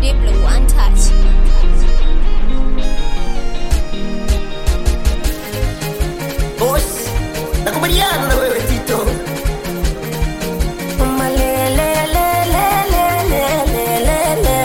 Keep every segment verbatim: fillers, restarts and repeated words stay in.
Diblo one touch. Boss, nakubaliana na wewe Tito. Mama le le le le le le le le le.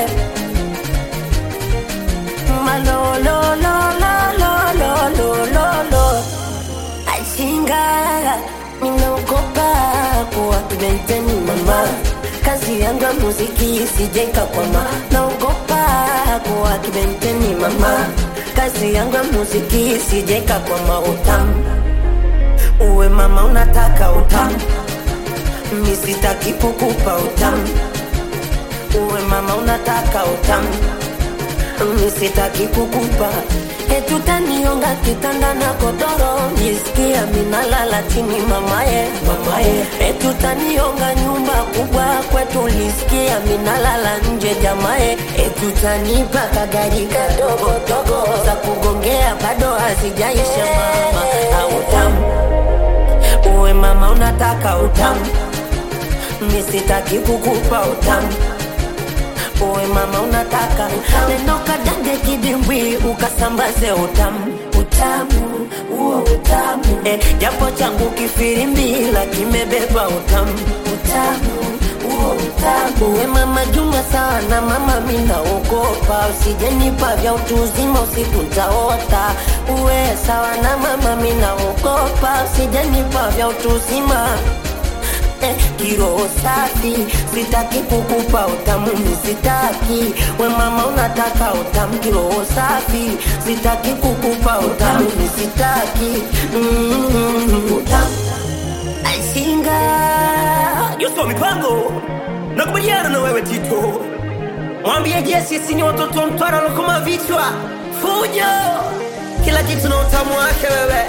Mama lo lo lo lo lo lo lo lo lo. Aishinga, ninaogopa kuwa kibenteni mama. Kazi yangu ya muziki sijenga kwa mama. Naogopa kuwa kibenteni mama. Kazi yangu ya muziki sijenga kwa mautamu. Uwe mama unataka utamu, mimi sitaki kukupa utamu. Uwe mama unataka utamu, mimi sitaki kukupa. Etu tanionga kitanda na kodoro, nisikia minalala chini mamaye, mamaye. Etu tanionga nyumba kubwa kwetu, nisikia minalala nje jamaye. Etu tanipa kagari kadogo dogo, za kugongea bado hazijaisha mama. Autamu, uwe mama unataka utamu, mimi sitaki kukupa utamu. Uwe mama unataka utamu, neno kadande kidimbwi ukasambaze utamu. Utamu, uo utamu, eh, japo changu kifirimbi la kimebeba utamu. Utamu, uo utamu. Uwe mama junga sana mama mina ukopa, usijenipa vya utuzima usiku ntaota. Uwe sawa na mama mina ukopa, usijenipa vya utuzima. Eh, kiroho safi, sitaki kukupa utamu, mimi sitaki. We mama unataka utamu, kiroho safi, sitaki kukupa utamu, mimi sitaki. Mm-hmm. Utamu Aishinga Yoso mipango, nakubaliana na wewe Tito. Mwambie Jesse sisi ni watoto mtwara lokoma vichwa. Fujo, kila kitu na utamu wake wewe.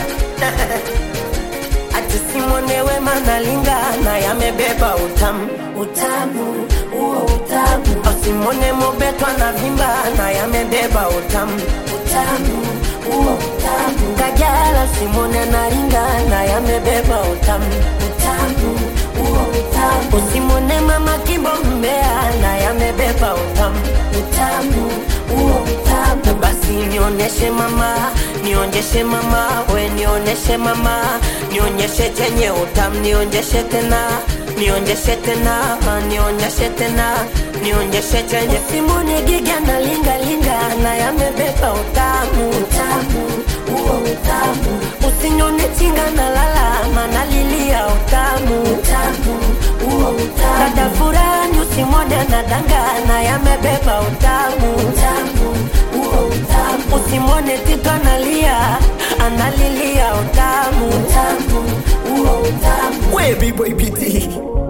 Atisimuonewe manalinga na yamebeba utamu. Utamu, uo utamu. Asimone mobetwa na vimba na yamebeba utamu. Utamu, uo utamu. Kajala simone naringa na yamebeba utamu. Utamu, uo utamu. Usimone mama Kimbo Mbea na yamebeba utamu. Utamu, uo utamu. Basi nioneshe mama, nionjeshe mama, we nioneshe mama, nionyeshe chenye utamu, nionyeshe tena, nionyeshe tena, nionyeshe tena, nionyeshe chenye. Simone giga na linga linga na yamebeba utamu. Utamu, uo utamu. Usinyone chinga na lala manalilia utamu. Utamu, uo utamu. Dada furani usimone na danga na yamebeba utamu. Utamu, uo utamu. Usimone Tito analia, analilia utamu. Utamu, uo utamu. We B-boy P T.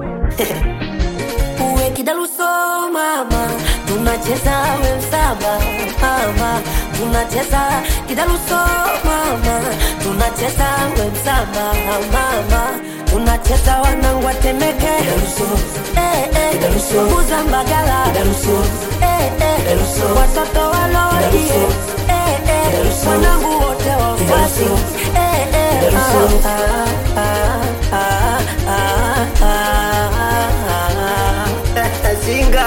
Uwe kidaluso mama, tunacheza we msaba mama. Tunacheza kidaluso mama, tunacheza we msaba mama. Tunacheza wanangu watemeke, eh eh, kuza mbagala, eh eh, watoto walodi, eh eh, wanangu wote wafasi, eh eh, ah ah ah ah ah. Singa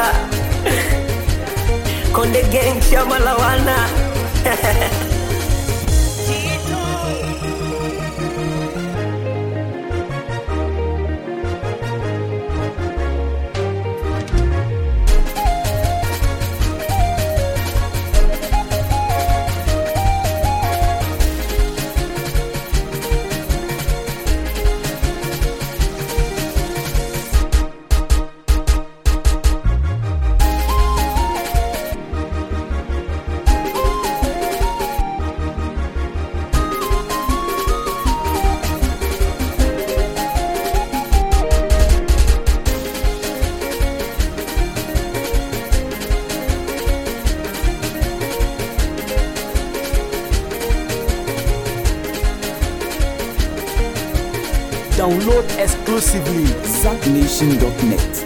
Konde Gang Shama Lawana. Download exclusively zack nation dot net.